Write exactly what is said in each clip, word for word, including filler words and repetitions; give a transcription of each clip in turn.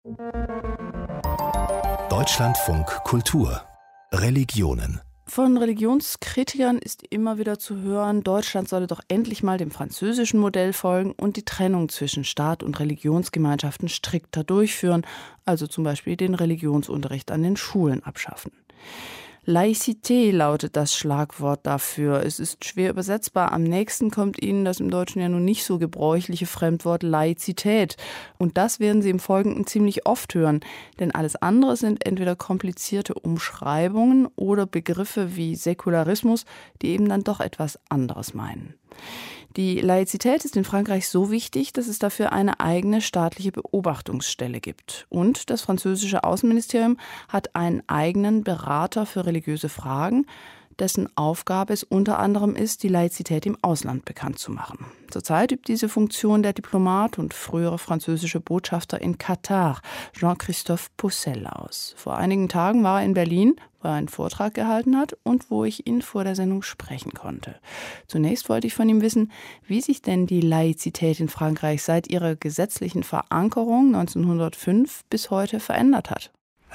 Deutschlandfunk Kultur Religionen. Von Religionskritikern ist immer wieder zu hören, Deutschland solle doch endlich mal dem französischen Modell folgen und die Trennung zwischen Staat und Religionsgemeinschaften strikter durchführen, also zum Beispiel den Religionsunterricht an den Schulen abschaffen. Laïcité lautet das Schlagwort dafür. Es ist schwer übersetzbar. Am nächsten kommt Ihnen das im Deutschen ja nun nicht so gebräuchliche Fremdwort Laizität. Und das werden Sie im Folgenden ziemlich oft hören. Denn alles andere sind entweder komplizierte Umschreibungen oder Begriffe wie Säkularismus, die eben dann doch etwas anderes meinen. Die Laizität ist in Frankreich so wichtig, dass es dafür eine eigene staatliche Beobachtungsstelle gibt. Und das französische Außenministerium hat einen eigenen Berater für religiöse Fragen, dessen Aufgabe es unter anderem ist, die Laizität im Ausland bekannt zu machen. Zurzeit übt diese Funktion der Diplomat und frühere französische Botschafter in Katar, Jean-Christophe Poussel, aus. Vor einigen Tagen war er in Berlin, wo er einen Vortrag gehalten hat und wo ich ihn vor der Sendung sprechen konnte. Zunächst wollte ich von ihm wissen, wie sich denn die Laizität in Frankreich seit ihrer gesetzlichen Verankerung neunzehnhundertfünf bis heute verändert hat.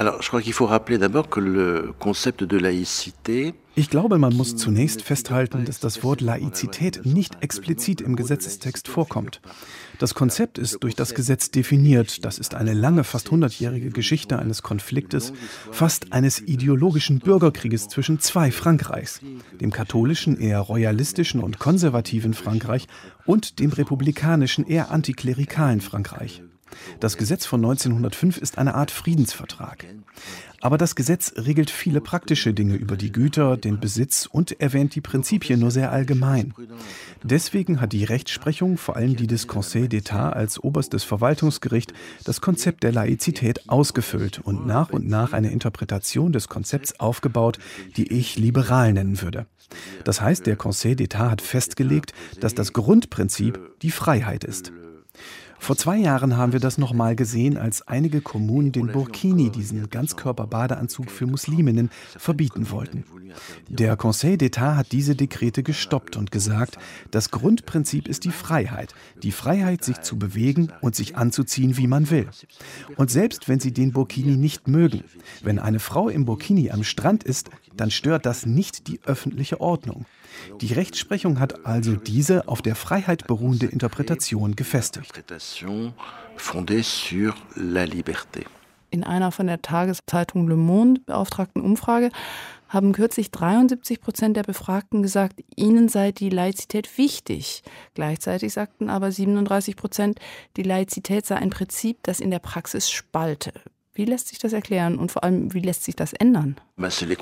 Ich glaube, man muss zunächst festhalten, dass das Wort Laizität nicht explizit im Gesetzestext vorkommt. Das Konzept ist durch das Gesetz definiert. Das ist eine lange, fast hundertjährige Geschichte eines Konfliktes, fast eines ideologischen Bürgerkrieges zwischen zwei Frankreichs, dem katholischen, eher royalistischen und konservativen Frankreich und dem republikanischen, eher antiklerikalen Frankreich. Das Gesetz von neunzehnhundertfünf ist eine Art Friedensvertrag. Aber das Gesetz regelt viele praktische Dinge über die Güter, den Besitz und erwähnt die Prinzipien nur sehr allgemein. Deswegen hat die Rechtsprechung, vor allem die des Conseil d'État als oberstes Verwaltungsgericht, das Konzept der Laizität ausgefüllt und nach und nach eine Interpretation des Konzepts aufgebaut, die ich liberal nennen würde. Das heißt, der Conseil d'État hat festgelegt, dass das Grundprinzip die Freiheit ist. Vor zwei Jahren haben wir das nochmal gesehen, als einige Kommunen den Burkini, diesen Ganzkörper-Badeanzug für Musliminnen, verbieten wollten. Der Conseil d'État hat diese Dekrete gestoppt und gesagt, das Grundprinzip ist die Freiheit. Die Freiheit, sich zu bewegen und sich anzuziehen, wie man will. Und selbst wenn Sie den Burkini nicht mögen, wenn eine Frau im Burkini am Strand ist, dann stört das nicht die öffentliche Ordnung. Die Rechtsprechung hat also diese auf der Freiheit beruhende Interpretation gefestigt. In einer von der Tageszeitung Le Monde beauftragten Umfrage haben kürzlich dreiundsiebzig Prozent der Befragten gesagt, ihnen sei die Laizität wichtig. Gleichzeitig sagten aber siebenunddreißig Prozent, die Laizität sei ein Prinzip, das in der Praxis spalte. Wie lässt sich das erklären und vor allem, wie lässt sich das ändern? Das sind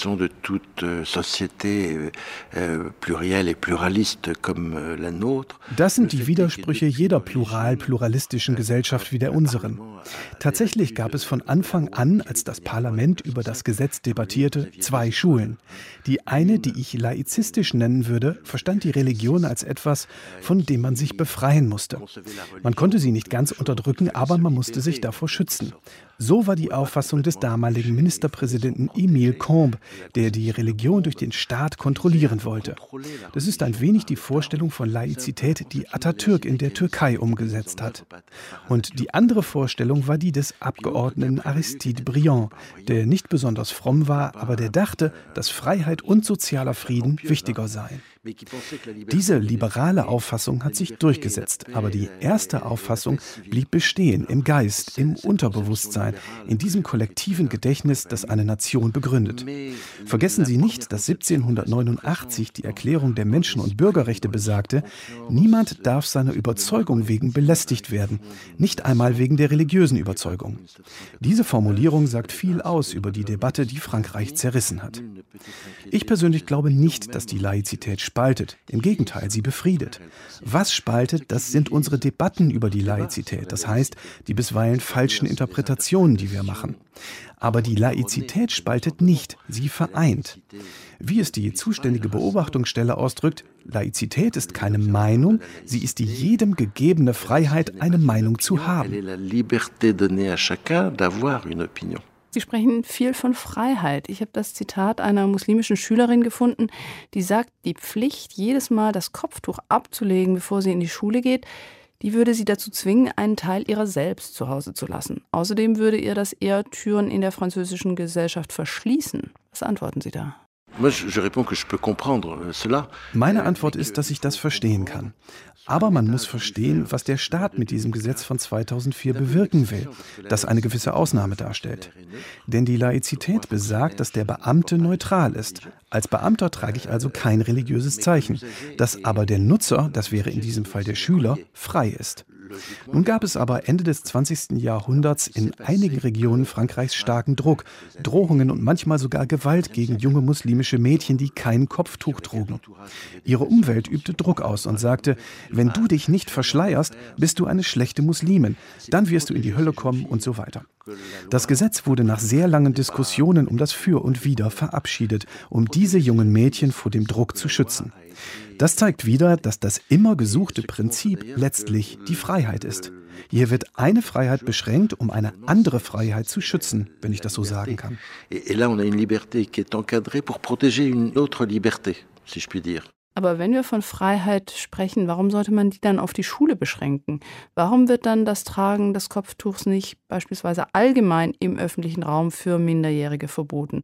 die Widersprüche jeder plural-pluralistischen Gesellschaft wie der unseren. Tatsächlich gab es von Anfang an, als das Parlament über das Gesetz debattierte, zwei Schulen. Die eine, die ich laizistisch nennen würde, verstand die Religion als etwas, von dem man sich befreien musste. Man konnte sie nicht ganz unterdrücken, aber man musste sich davor schützen. So war die Auffassung des damaligen Ministerpräsidenten Émile Combes, der die Religion durch den Staat kontrollieren wollte. Das ist ein wenig die Vorstellung von Laizität, die Atatürk in der Türkei umgesetzt hat. Und die andere Vorstellung war die des Abgeordneten Aristide Briand, der nicht besonders fromm war, aber der dachte, dass Freiheit und sozialer Frieden wichtiger seien. Diese liberale Auffassung hat sich durchgesetzt, aber die erste Auffassung blieb bestehen im Geist, im Unterbewusstsein, in diesem kollektiven Gedächtnis, das eine Nation begründet. Vergessen Sie nicht, dass siebzehnhundertneunundachtzig die Erklärung der Menschen- und Bürgerrechte besagte, niemand darf seiner Überzeugung wegen belästigt werden, nicht einmal wegen der religiösen Überzeugung. Diese Formulierung sagt viel aus über die Debatte, die Frankreich zerrissen hat. Ich persönlich glaube nicht, dass die Laizität spaltet. Im Gegenteil, sie befriedet. Was spaltet, das sind unsere Debatten über die Laizität. Das heißt, die bisweilen falschen Interpretationen, die wir machen. Aber die Laizität spaltet nicht, sie vereint. Wie es die zuständige Beobachtungsstelle ausdrückt, Laizität ist keine Meinung, sie ist die jedem gegebene Freiheit, eine Meinung zu haben. Sie sprechen viel von Freiheit. Ich habe das Zitat einer muslimischen Schülerin gefunden, die sagt, die Pflicht, jedes Mal das Kopftuch abzulegen, bevor sie in die Schule geht, Die würde sie dazu zwingen, einen Teil ihrer selbst zu Hause zu lassen. Außerdem würde ihr das eher Türen in der französischen Gesellschaft verschließen. Was antworten Sie da? Meine Antwort ist, dass ich das verstehen kann. Aber man muss verstehen, was der Staat mit diesem Gesetz von zweitausendvier bewirken will, das eine gewisse Ausnahme darstellt. Denn die Laizität besagt, dass der Beamte neutral ist. Als Beamter trage ich also kein religiöses Zeichen, dass aber der Nutzer, das wäre in diesem Fall der Schüler, frei ist. Nun gab es aber Ende des zwanzigsten Jahrhunderts in einigen Regionen Frankreichs starken Druck, Drohungen und manchmal sogar Gewalt gegen junge muslimische Mädchen, die kein Kopftuch trugen. Ihre Umwelt übte Druck aus und sagte, wenn du dich nicht verschleierst, bist du eine schlechte Muslimin, dann wirst du in die Hölle kommen und so weiter. Das Gesetz wurde nach sehr langen Diskussionen um das Für und Wider verabschiedet, um diese jungen Mädchen vor dem Druck zu schützen. Das zeigt wieder, dass das immer gesuchte Prinzip letztlich die Freiheit ist. Hier wird eine Freiheit beschränkt, um eine andere Freiheit zu schützen, wenn ich das so sagen kann. Aber wenn wir von Freiheit sprechen, warum sollte man die dann auf die Schule beschränken? Warum wird dann das Tragen des Kopftuchs nicht beispielsweise allgemein im öffentlichen Raum für Minderjährige verboten?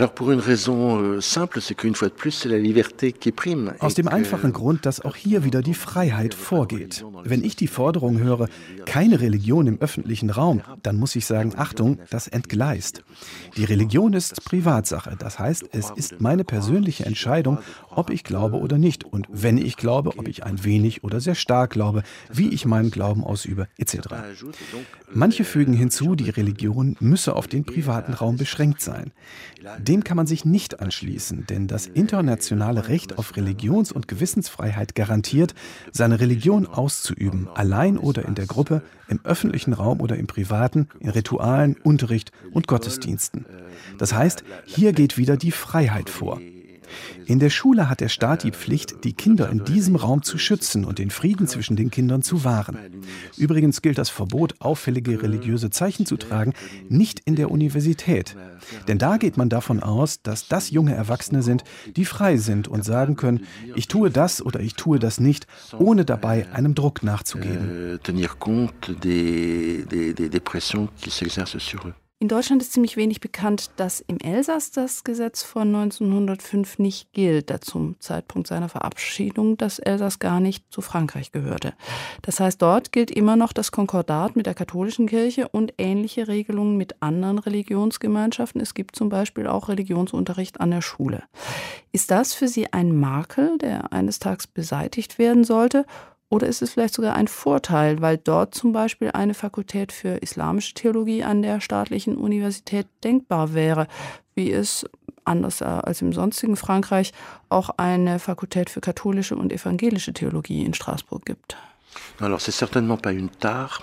Aus dem einfachen Grund, dass auch hier wieder die Freiheit vorgeht. Wenn ich die Forderung höre, keine Religion im öffentlichen Raum, dann muss ich sagen, Achtung, das entgleist. Die Religion ist Privatsache. Das heißt, es ist meine persönliche Entscheidung, ob ich glaube oder nicht. Und wenn ich glaube, ob ich ein wenig oder sehr stark glaube, wie ich meinen Glauben ausübe, et cetera. Manche fügen hinzu, die Religion müsse auf den privaten Raum beschränkt sein. Dem kann man sich nicht anschließen, denn das internationale Recht auf Religions- und Gewissensfreiheit garantiert, seine Religion auszuüben, allein oder in der Gruppe, im öffentlichen Raum oder im privaten, in Ritualen, Unterricht und Gottesdiensten. Das heißt, hier geht wieder die Freiheit vor. In der Schule hat der Staat die Pflicht, die Kinder in diesem Raum zu schützen und den Frieden zwischen den Kindern zu wahren. Übrigens gilt das Verbot, auffällige religiöse Zeichen zu tragen, nicht in der Universität. Denn da geht man davon aus, dass das junge Erwachsene sind, die frei sind und sagen können, ich tue das oder ich tue das nicht, ohne dabei einem Druck nachzugeben. In Deutschland ist ziemlich wenig bekannt, dass im Elsass das Gesetz von neunzehnhundertfünf nicht gilt, da zum Zeitpunkt seiner Verabschiedung das Elsass gar nicht zu Frankreich gehörte. Das heißt, dort gilt immer noch das Konkordat mit der katholischen Kirche und ähnliche Regelungen mit anderen Religionsgemeinschaften. Es gibt zum Beispiel auch Religionsunterricht an der Schule. Ist das für Sie ein Makel, der eines Tages beseitigt werden sollte? Oder ist es vielleicht sogar ein Vorteil, weil dort zum Beispiel eine Fakultät für islamische Theologie an der staatlichen Universität denkbar wäre, wie es, anders als im sonstigen Frankreich, auch eine Fakultät für katholische und evangelische Theologie in Straßburg gibt? Alors, c'est certainement pas une tare.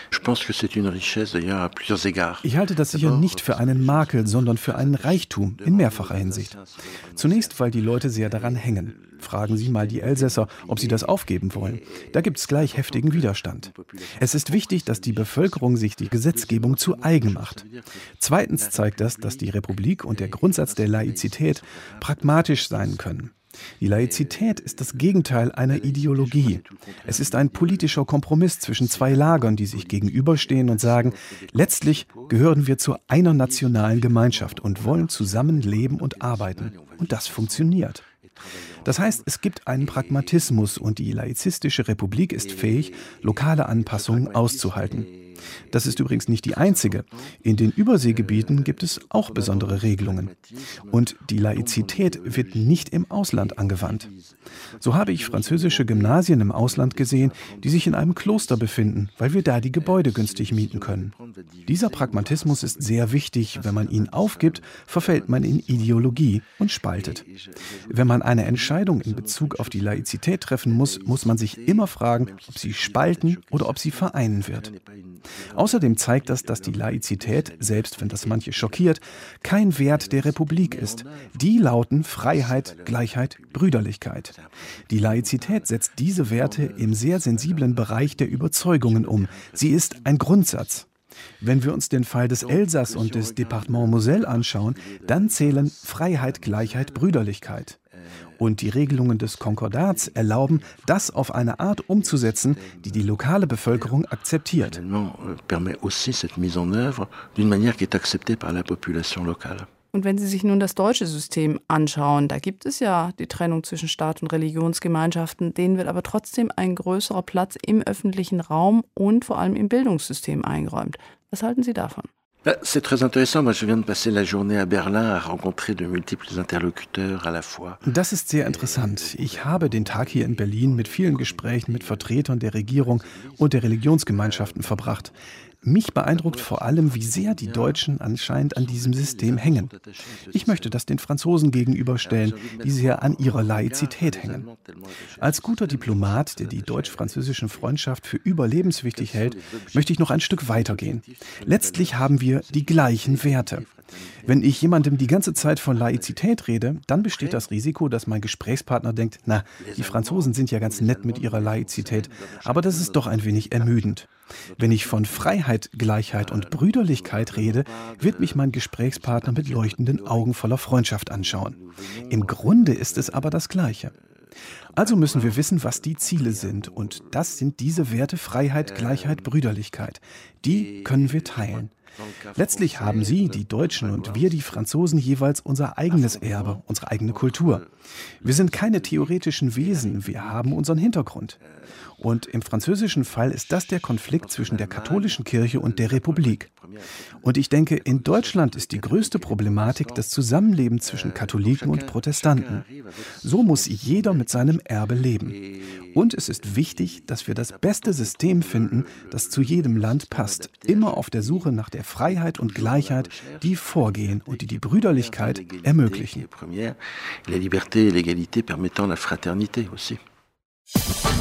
Ich halte das sicher nicht für einen Makel, sondern für einen Reichtum in mehrfacher Hinsicht. Zunächst, weil die Leute sehr daran hängen. Fragen Sie mal die Elsässer, ob sie das aufgeben wollen. Da gibt es gleich heftigen Widerstand. Es ist wichtig, dass die Bevölkerung sich die Gesetzgebung zu eigen macht. Zweitens zeigt das, dass die Republik und der Grundsatz der Laizität pragmatisch sein können. Die Laizität ist das Gegenteil einer Ideologie. Es ist ein politischer Kompromiss zwischen zwei Lagern, die sich gegenüberstehen und sagen, letztlich gehören wir zu einer nationalen Gemeinschaft und wollen zusammen leben und arbeiten. Und das funktioniert. Das heißt, es gibt einen Pragmatismus und die laizistische Republik ist fähig, lokale Anpassungen auszuhalten. Das ist übrigens nicht die einzige. In den Überseegebieten gibt es auch besondere Regelungen. Und die Laizität wird nicht im Ausland angewandt. So habe ich französische Gymnasien im Ausland gesehen, die sich in einem Kloster befinden, weil wir da die Gebäude günstig mieten können. Dieser Pragmatismus ist sehr wichtig. Wenn man ihn aufgibt, verfällt man in Ideologie und spaltet. Wenn man eine Entscheidung in Bezug auf die Laizität treffen muss, muss man sich immer fragen, ob sie spalten oder ob sie vereinen wird. Außerdem zeigt das, dass die Laizität, selbst wenn das manche schockiert, kein Wert der Republik ist. Die lauten Freiheit, Gleichheit, Brüderlichkeit. Die Laizität setzt diese Werte im sehr sensiblen Bereich der Überzeugungen um. Sie ist ein Grundsatz. Wenn wir uns den Fall des Elsass und des Departement Moselle anschauen, dann zählen Freiheit, Gleichheit, Brüderlichkeit. Und die Regelungen des Konkordats erlauben, das auf eine Art umzusetzen, die die lokale Bevölkerung akzeptiert. Und wenn Sie sich nun das deutsche System anschauen, da gibt es ja die Trennung zwischen Staat und Religionsgemeinschaften, denen wird aber trotzdem ein größerer Platz im öffentlichen Raum und vor allem im Bildungssystem eingeräumt. Was halten Sie davon? C'est très intéressant. Moi, je viens de passer la journée à Berlin à rencontrer de multiples interlocuteurs à la fois. Das ist sehr interessant. Ich habe den Tag hier in Berlin mit vielen Gesprächen mit Vertretern der Regierung und der Religionsgemeinschaften verbracht. Mich beeindruckt vor allem, wie sehr die Deutschen anscheinend an diesem System hängen. Ich möchte das den Franzosen gegenüberstellen, die sehr an ihrer Laizität hängen. Als guter Diplomat, der die deutsch-französische Freundschaft für überlebenswichtig hält, möchte ich noch ein Stück weitergehen. Letztlich haben wir die gleichen Werte. Wenn ich jemandem die ganze Zeit von Laizität rede, dann besteht das Risiko, dass mein Gesprächspartner denkt, na, die Franzosen sind ja ganz nett mit ihrer Laizität, aber das ist doch ein wenig ermüdend. Wenn ich von Freiheit, Gleichheit und Brüderlichkeit rede, wird mich mein Gesprächspartner mit leuchtenden Augen voller Freundschaft anschauen. Im Grunde ist es aber das Gleiche. Also müssen wir wissen, was die Ziele sind. Und das sind diese Werte Freiheit, Gleichheit, Brüderlichkeit. Die können wir teilen. Letztlich haben Sie, die Deutschen, und wir, die Franzosen, jeweils unser eigenes Erbe, unsere eigene Kultur. Wir sind keine theoretischen Wesen, wir haben unseren Hintergrund. Und im französischen Fall ist das der Konflikt zwischen der katholischen Kirche und der Republik. Und ich denke, in Deutschland ist die größte Problematik das Zusammenleben zwischen Katholiken und Protestanten. So muss jeder mit seinem Erbe leben. Und es ist wichtig, dass wir das beste System finden, das zu jedem Land passt, immer auf der Suche nach der Freiheit und Gleichheit, die vorgehen und die die Brüderlichkeit ermöglichen. La liberté et l'égalité permettant la fraternité aussi.